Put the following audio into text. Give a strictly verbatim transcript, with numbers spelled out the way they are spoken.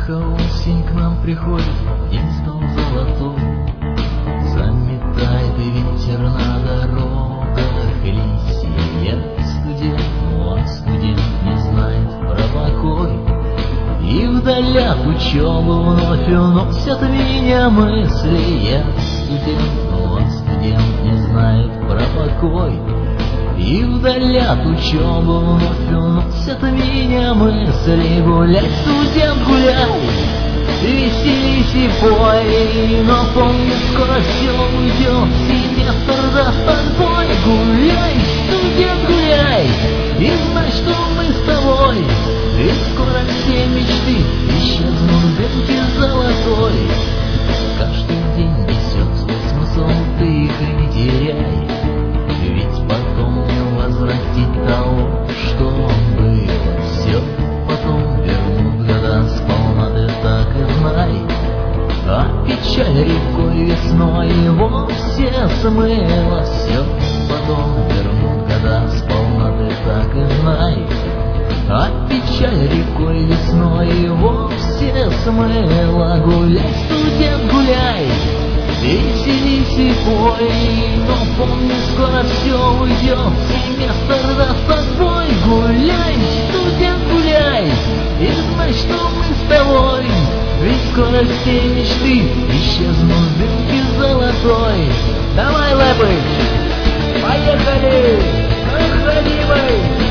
Тихо осень к нам приходит, день стал золотой. Заметает ветер на дорогах листья. Я студент, ну а студент не знает про покой. И вдали от учебы вновь уносят меня мысли. Я студент, ну а студент не знает про покой. И вдали от учебы вновь уносят меня мысли. Гуляй, студент, гуляй, веселись и пой, но помни, скоро все уйдет, семестр даст отбой. Гуляй, студент, гуляй, и знай, что мы с тобой, ведь скоро все мечты исчезнут в дымке золотой. Каждый день несет свой смысл, ты их не теряй, ведь потом не возвратить того, что было. Все потом вернут года сполна, ты так и знай. А печаль рекой весной вовсе смыла. Все потом вернут года сполна, ты так и знай. А печаль рекой весной вовсе смыла. Гуляй, студент, гуляй, веселись и пой, но помни, скоро все уйдет, семестр даст отбой. Гуляй, студент, гуляй, и знай, что мы с тобой, ведь скоро все мечты исчезнут в дымке золотой. Давай, Лэпыч, поехали, выходи мы.